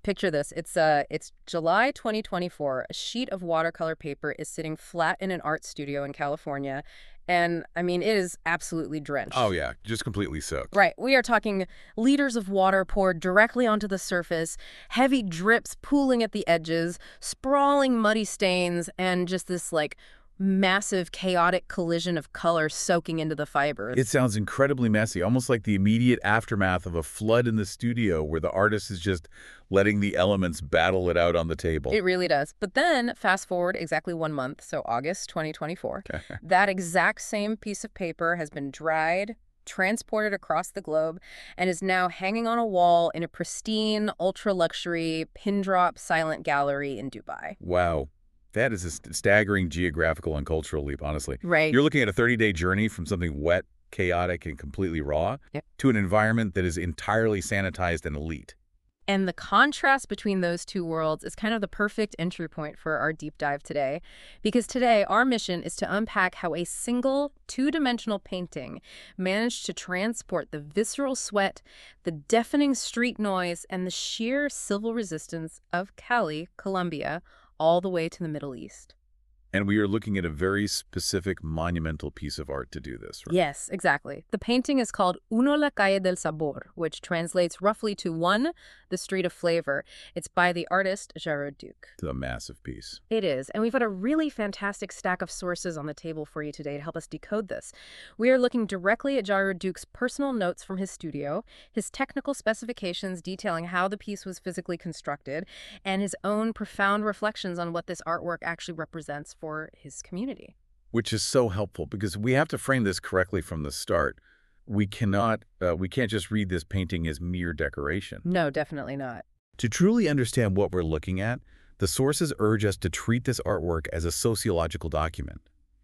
Picture this. It's July 2024. A sheet of watercolor paper is sitting flat in an art studio in California. And I mean, it is absolutely Oh, drenched. yeah, just completely soaked. Right. We are talking liters of water poured directly onto the surface, heavy drips pooling at the edges, sprawling muddy stains, and just this like massive chaotic collision of color soaking into the It fibers. sounds incredibly messy, almost like the immediate aftermath of a flood in the studio where the artist is just letting the elements battle it out on the table. It really does. But then fast forward exactly 1 month, so August 2024, that exact same piece of paper has been dried, transported across the globe, and is now hanging on a wall in a pristine, ultra-luxury, pin-drop silent gallery in Dubai. Wow. That is a staggering geographical and cultural leap, honestly. Right. You're looking at a 30-day journey from something wet, chaotic, and completely raw Yep. to an environment that is entirely sanitized and elite. And the contrast between those two worlds is kind of the perfect entry point for our deep dive today. Because today, our mission is to unpack how a single, two-dimensional painting managed to transport the visceral sweat, the deafening street noise, and the sheer civil resistance of Cali, Colombia, all the way to the Middle East. And we are looking at a very specific, monumental piece of art to do this, right? Yes, exactly. The painting is called Uno la calle del sabor, which translates roughly to one, the street of flavor. It's by the artist Gerard Duke. It's a massive piece. It is, and we've got a really fantastic stack of sources on the table for you today to help us decode this. We are looking directly at Gerard Duke's personal notes from his studio, his technical specifications detailing how the piece was physically constructed, and his own profound reflections on what this artwork actually represents for his community. Which is so helpful because we have to frame this correctly from the start. We can't just read this painting as mere decoration. No, definitely not. To truly understand what we're looking at, the sources urge us to treat this artwork as a sociological document.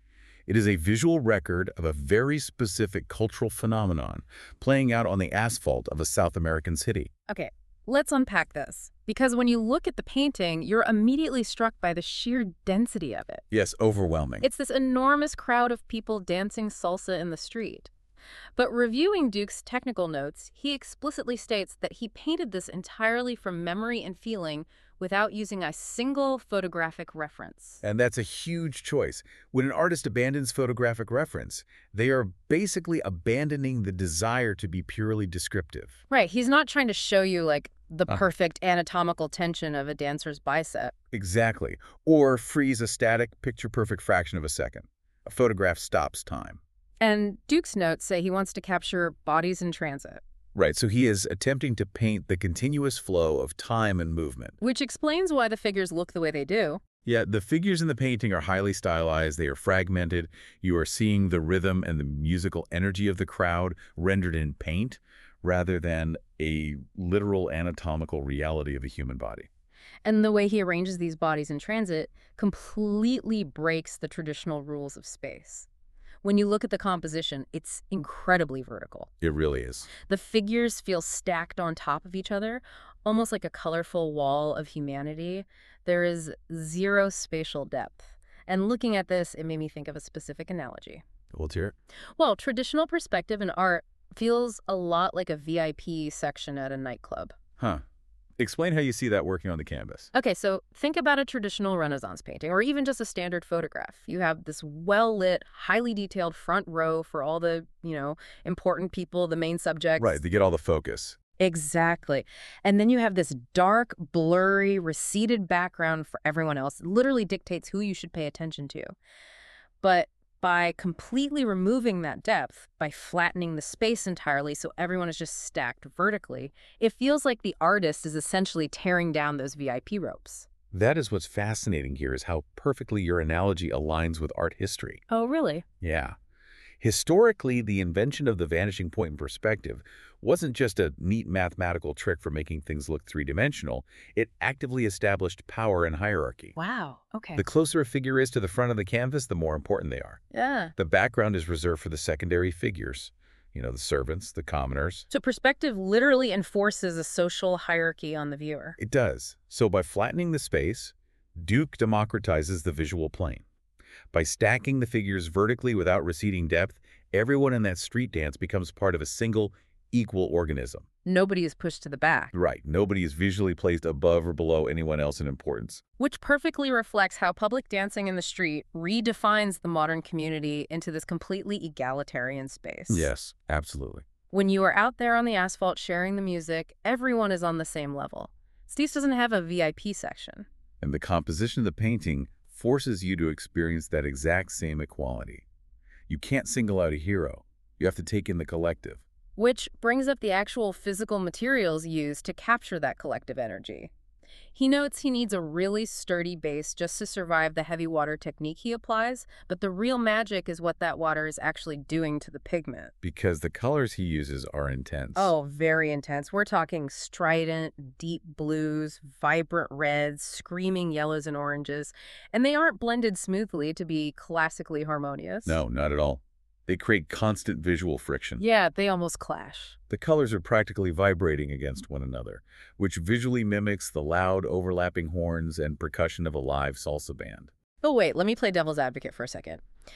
It is a visual record of a very specific cultural phenomenon playing out on the asphalt of a South American city. Okay, let's unpack this. Because when you look at the painting, you're immediately struck by the sheer density of it. Yes, overwhelming. It's this enormous crowd of people dancing salsa in the street. But reviewing Duke's technical notes, he explicitly states that he painted this entirely from memory and feeling without using a single photographic reference. And that's a huge choice. When an artist abandons photographic reference, they are basically abandoning the desire to be purely descriptive. Right, he's not trying to show you, like, the Uh. perfect anatomical tension of a dancer's bicep. Exactly. Or freeze a static, picture-perfect fraction of a second. A photograph stops time. And Duke's notes say he wants to capture bodies in transit, Right, so he is attempting to paint the continuous flow of time and movement. which explains why the figures look the way they do. Yeah, the figures in the painting are highly stylized, they are fragmented, you are seeing the rhythm and the musical energy of the crowd rendered in paint rather than a literal anatomical reality of a human body. And the way he arranges these bodies in transit completely breaks the traditional rules of space. When you look at the composition, it's incredibly vertical. It really is. The figures feel stacked on top of each other, almost like a colorful wall of humanity. There is zero spatial depth. And looking at this, it made me think of a specific analogy. Let's hear it. Well, traditional perspective in art feels a lot like a VIP section at a nightclub. Huh. Explain how you see that working on the canvas. Okay, so think about a traditional Renaissance painting, or even just a standard photograph. You have this well-lit, highly detailed front row for all the, important people, the main subjects. Right, they get all the focus. Exactly. And then you have this dark, blurry, receded background for everyone else. It literally dictates who you should pay attention to. But by completely removing that depth, by flattening the space entirely so everyone is just stacked vertically, it feels like the artist is essentially tearing down those VIP ropes. That is what's fascinating here is how perfectly your analogy aligns with art history. Oh, really? Yeah. Historically, the invention of the vanishing point in perspective wasn't just a neat mathematical trick for making things look three-dimensional. It actively established power and hierarchy. Wow. Okay. The closer a figure is to the front of the canvas, the more important they are. Yeah. The background is reserved for the secondary figures, the servants, the commoners. So perspective literally enforces a social hierarchy on the viewer. It does. So by flattening the space, Duke democratizes the visual plane. By stacking the figures vertically without receding depth, everyone in that street dance becomes part of a single, equal organism. Nobody is pushed to the back. Right. Nobody is visually placed above or below anyone else in importance. Which perfectly reflects how public dancing in the street redefines the modern community into this completely egalitarian space. Yes, absolutely. When you are out there on the asphalt sharing the music, everyone is on the same level. Steve's doesn't have a VIP section. And the composition of the painting forces you to experience that exact same equality. You can't single out a hero. You have to take in the collective. Which brings up the actual physical materials used to capture that collective energy. He notes he needs a really sturdy base just to survive the heavy water technique he applies, but the real magic is what that water is actually doing to the pigment. Because the colors he uses are intense. Oh, very intense. We're talking strident, deep blues, vibrant reds, screaming yellows and oranges, and they aren't blended smoothly to be classically harmonious. No, not at all. They create constant visual friction. Yeah, they almost clash. The colors are practically vibrating against one another, which visually mimics the loud, overlapping horns and percussion of a live salsa band. Oh, wait, let me play devil's advocate for a second.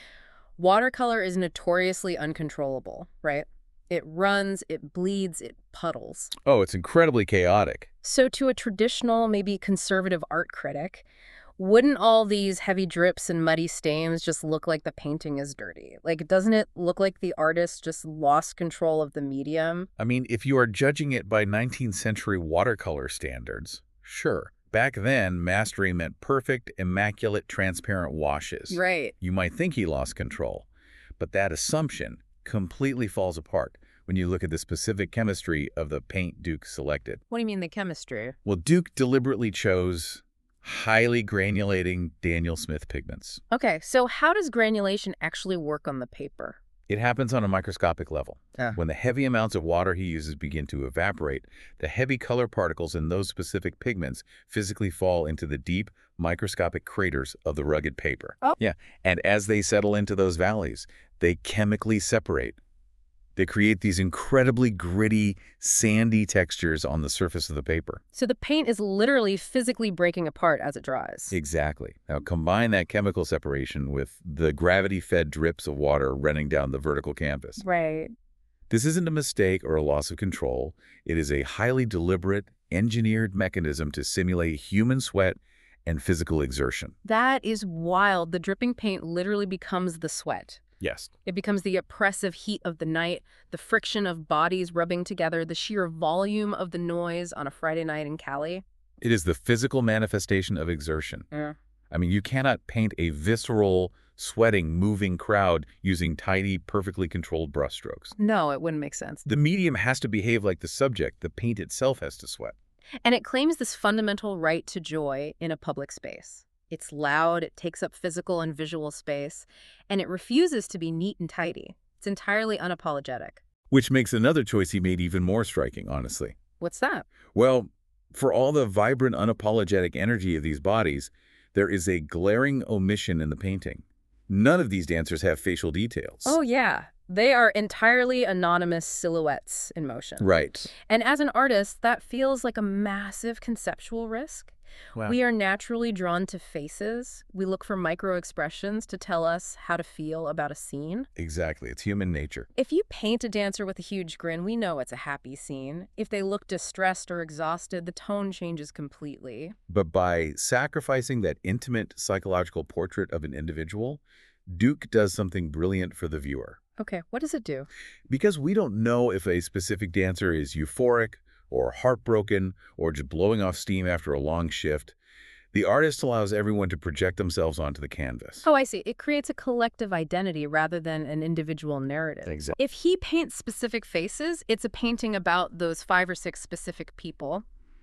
Watercolor is notoriously uncontrollable, right? It runs, it bleeds, it puddles. Oh, it's incredibly chaotic. So to a traditional, maybe conservative art critic, wouldn't all these heavy drips and muddy stains just look like the painting is dirty? Like, doesn't it look like the artist just lost control of the medium? I mean, if you are judging it by 19th century watercolor standards, sure. Back then, mastery meant perfect, immaculate, transparent washes. Right. You might think he lost control, but that assumption completely falls apart when you look at the specific chemistry of the paint Duke selected. What do you mean the chemistry? Well, Duke deliberately chose highly granulating Daniel Smith pigments. Okay, so how does granulation actually work on the paper? It happens on a microscopic level. Ah. When the heavy amounts of water he uses begin to evaporate, the heavy color particles in those specific pigments physically fall into the deep, microscopic craters of the rugged paper. Oh. Yeah, and as they settle into those valleys, they chemically separate. They create these incredibly gritty, sandy textures on the surface of the paper. So the paint is literally physically breaking apart as it dries. Exactly. Now combine that chemical separation with the gravity-fed drips of water running down the vertical canvas. Right. This isn't a mistake or a loss of control. It is a highly deliberate, engineered mechanism to simulate human sweat and physical exertion. That is wild. The dripping paint literally becomes the sweat. Yes. It becomes the oppressive heat of the night, the friction of bodies rubbing together, the sheer volume of the noise on a Friday night in Cali. It is the physical manifestation of exertion. Yeah. I mean, you cannot paint a visceral, sweating, moving crowd using tidy, perfectly controlled brushstrokes. No, it wouldn't make sense. The medium has to behave like the subject. The paint itself has to sweat. And it claims this fundamental right to joy in a public space. It's loud, it takes up physical and visual space, and it refuses to be neat and tidy. It's entirely unapologetic. Which makes another choice he made even more striking, honestly. What's that? Well, for all the vibrant, unapologetic energy of these bodies, there is a glaring omission in the painting. None of these dancers have facial details. Oh, yeah. They are entirely anonymous silhouettes in motion. Right. And as an artist, that feels like a massive conceptual risk. Wow. We are naturally drawn to faces. We look for micro-expressions to tell us how to feel about a scene. Exactly. It's human nature. If you paint a dancer with a huge grin, we know it's a happy scene. If they look distressed or exhausted, the tone changes completely. But by sacrificing that intimate psychological portrait of an individual, Duke does something brilliant for the viewer. Okay, what does it do? Because we don't know if a specific dancer is euphoric, or heartbroken, or just blowing off steam after a long shift, the artist allows everyone to project themselves onto the canvas. Oh, I see. It creates a collective identity rather than an individual narrative. Exactly. If he paints specific faces, it's a painting about those 5 or 6 specific people.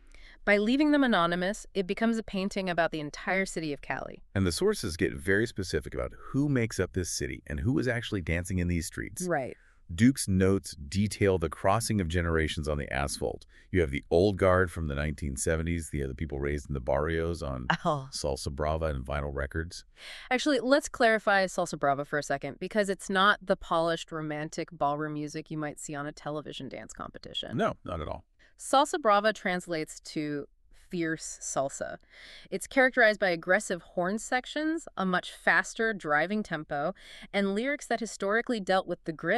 By leaving them anonymous, it becomes a painting about the entire city of Cali. And the sources get very specific about who makes up this city and who is actually dancing in these streets. Right. Duke's notes detail the crossing of generations on the asphalt. You have the old guard from the 1970s, the people raised in the barrios on Salsa Brava and vinyl records. Actually, let's clarify Salsa Brava for a second, because it's not the polished, romantic ballroom music you might see on a television dance competition. No, not at all. Salsa Brava translates to fierce salsa. It's characterized by aggressive horn sections, a much faster driving tempo, and lyrics that historically dealt with the grit,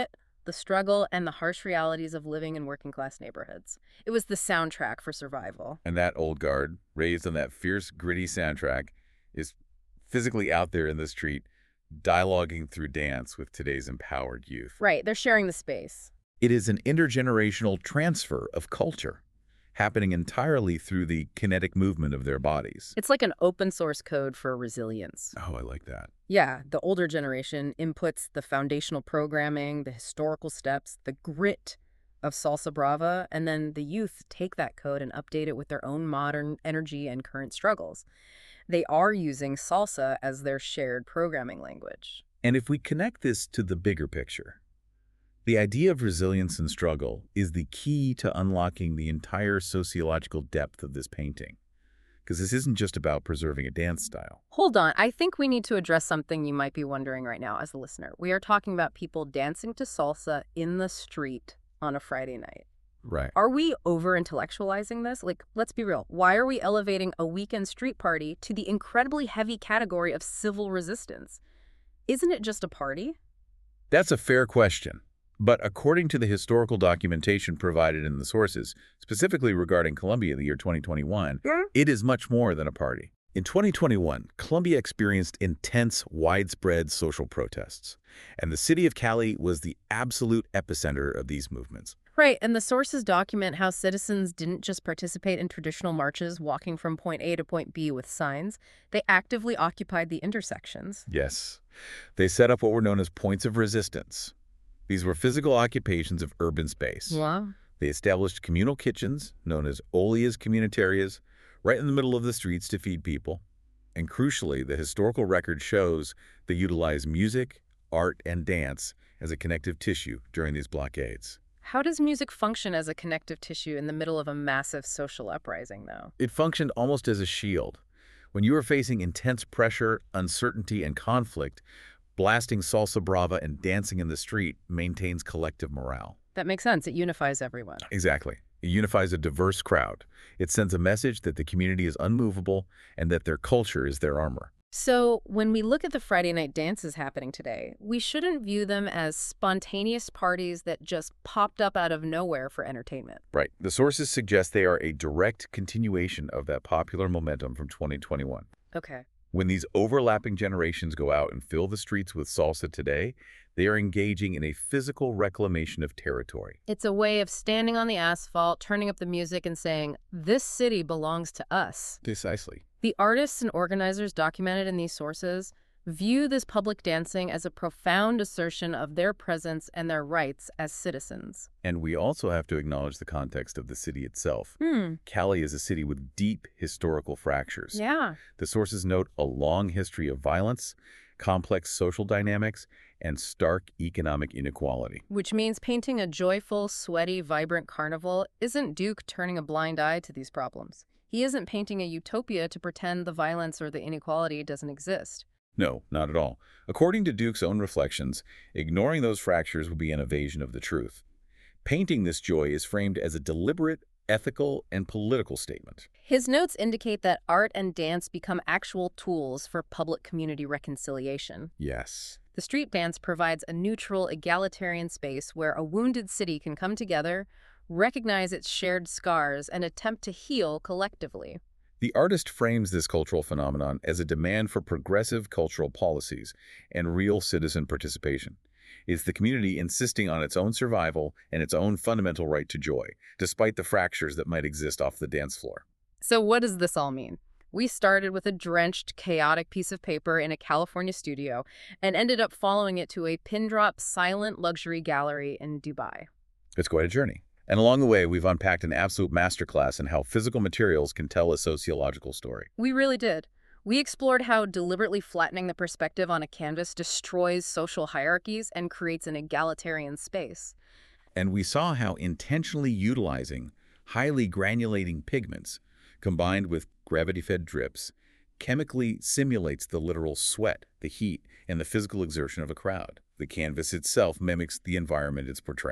the struggle, and the harsh realities of living in working-class neighborhoods. It was the soundtrack for survival. And that old guard, raised on that fierce, gritty soundtrack, is physically out there in the street, dialoguing through dance with today's empowered youth. Right, they're sharing the space. It is an intergenerational transfer of culture, happening entirely through the kinetic movement of their bodies. It's like an open source code for resilience. Oh, I like that. Yeah, the older generation inputs the foundational programming, the historical steps, the grit of Salsa Brava, and then the youth take that code and update it with their own modern energy and current struggles. They are using salsa as their shared programming language. And if we connect this to the bigger picture, the idea of resilience and struggle is the key to unlocking the entire sociological depth of this painting. Because this isn't just about preserving a dance style. Hold on, I think we need to address something you might be wondering right now as a listener. We are talking about people dancing to salsa in the street on a Friday night. Right. Are we over-intellectualizing this? Like, let's be real. Why are we elevating a weekend street party to the incredibly heavy category of civil resistance? Isn't it just a party? That's a fair question. But according to the historical documentation provided in the sources, specifically regarding Colombia in the year 2021, it is much more than a party. In 2021, Colombia experienced intense, widespread social protests, and the city of Cali was the absolute epicenter of these movements. Right, and the sources document how citizens didn't just participate in traditional marches walking from point A to point B with signs. They actively occupied the intersections. Yes. They set up what were known as points of resistance. These were physical occupations of urban space. Wow. They established communal kitchens, known as ollas comunitarias, right in the middle of the streets to feed people. And crucially, the historical record shows they utilized music, art, and dance as a connective tissue during these blockades. How does music function as a connective tissue in the middle of a massive social uprising, though? It functioned almost as a shield. When you were facing intense pressure, uncertainty, and conflict, blasting salsa brava and dancing in the street maintains collective morale. That makes sense. It unifies everyone. Exactly. It unifies a diverse crowd. It sends a message that the community is unmovable and that their culture is their armor. So when we look at the Friday night dances happening today, we shouldn't view them as spontaneous parties that just popped up out of nowhere for entertainment. Right. The sources suggest they are a direct continuation of that popular momentum from 2021. Okay. When these overlapping generations go out and fill the streets with salsa today, they are engaging in a physical reclamation of territory. It's a way of standing on the asphalt, turning up the music and saying, this city belongs to us. Precisely. The artists and organizers documented in these sources view this public dancing as a profound assertion of their presence and their rights as citizens. And we also have to acknowledge the context of the city itself. Cali is a city with deep historical fractures. Yeah. The sources note a long history of violence, complex social dynamics, and stark economic inequality. Which means painting a joyful, sweaty, vibrant carnival isn't Duke turning a blind eye to these problems. He isn't painting a utopia to pretend the violence or the inequality doesn't exist. No, not at all. According to Duke's own reflections, ignoring those fractures would be an evasion of the truth. Painting this joy is framed as a deliberate, ethical, and political statement. His notes indicate that art and dance become actual tools for public community reconciliation. Yes. The street dance provides a neutral, egalitarian space where a wounded city can come together, recognize its shared scars, and attempt to heal collectively. The artist frames this cultural phenomenon as a demand for progressive cultural policies and real citizen participation. It's the community insisting on its own survival and its own fundamental right to joy, despite the fractures that might exist off the dance floor. So what does this all mean? We started with a drenched, chaotic piece of paper in a California studio and ended up following it to a pin-drop silent luxury gallery in Dubai. It's quite a journey. And along the way, we've unpacked an absolute masterclass in how physical materials can tell a sociological story. We really did. We explored how deliberately flattening the perspective on a canvas destroys social hierarchies and creates an egalitarian space. And we saw how intentionally utilizing highly granulating pigments, combined with gravity-fed drips, chemically simulates the literal sweat, the heat, and the physical exertion of a crowd. The canvas itself mimics the environment it's portraying.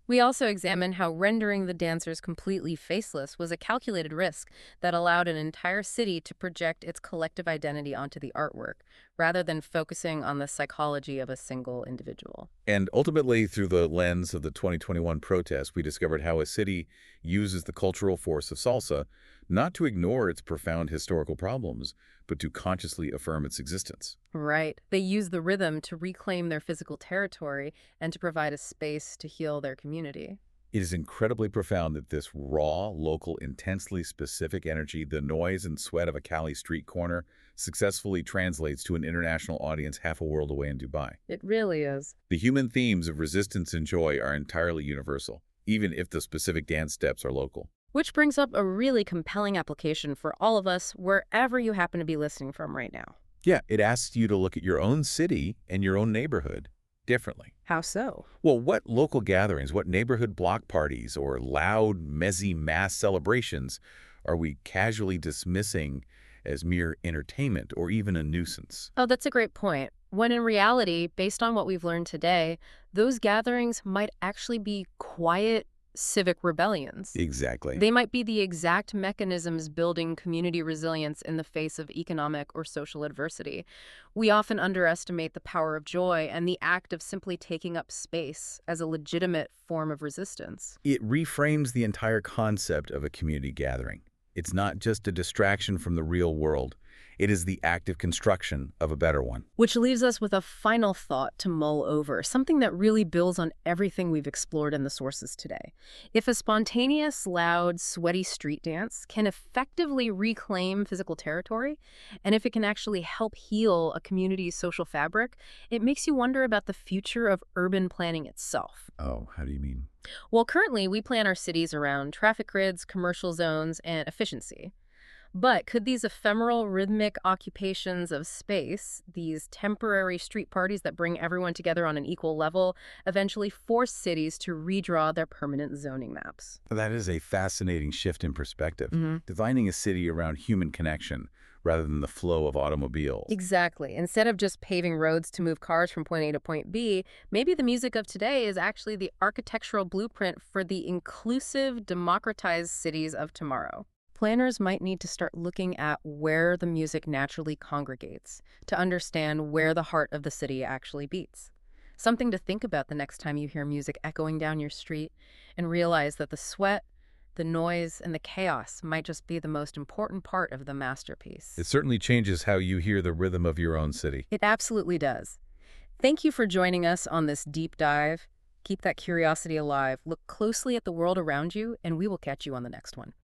We also examine how rendering the dancers completely faceless was a calculated risk that allowed an entire city to project its collective identity onto the artwork, rather than focusing on the psychology of a single individual. And ultimately, through the lens of the 2021 protest, we discovered how a city uses the cultural force of salsa not to ignore its profound historical problems, but to consciously affirm its existence. Right. They use the rhythm to reclaim their physical territory and to provide a space to heal their community. It is incredibly profound that this raw, local, intensely specific energy, the noise and sweat of a Cali street corner, successfully translates to an international audience half a world away in Dubai. It really is. The human themes of resistance and joy are entirely universal, even if the specific dance steps are local. Which brings up a really compelling application for all of us, wherever you happen to be listening from right now. Yeah, it asks you to look at your own city and your own neighborhood differently. How so? Well, what local gatherings, what neighborhood block parties or loud, messy mass celebrations are we casually dismissing as mere entertainment or even a nuisance? Oh, that's a great point. When in reality, based on what we've learned today, those gatherings might actually be quiet civic rebellions. Exactly. They might be the exact mechanisms building community resilience in the face of economic or social adversity. We often underestimate the power of joy and the act of simply taking up space as a legitimate form of resistance. It reframes the entire concept of a community gathering. It's not just a distraction from the real world. It is the active construction of a better one. Which leaves us with a final thought to mull over, something that really builds on everything we've explored in the sources today. If a spontaneous, loud, sweaty street dance can effectively reclaim physical territory, and if it can actually help heal a community's social fabric, it makes you wonder about the future of urban planning itself. Oh, how do you mean? Well, currently we plan our cities around traffic grids, commercial zones, and efficiency. But could these ephemeral rhythmic occupations of space, these temporary street parties that bring everyone together on an equal level, eventually force cities to redraw their permanent zoning maps? That is a fascinating shift in perspective, hmm designing a city around human connection rather than the flow of automobiles. Exactly. Instead of just paving roads to move cars from point A to point B, maybe the music of today is actually the architectural blueprint for the inclusive, democratized cities of tomorrow. Planners might need to start looking at where the music naturally congregates to understand where the heart of the city actually beats. Something to think about the next time you hear music echoing down your street and realize that the sweat, the noise, and the chaos might just be the most important part of the masterpiece. It certainly changes how you hear the rhythm of your own city. It absolutely does. Thank you for joining us on this deep dive. Keep that curiosity alive, look closely at the world around you, and we will catch you on the next one.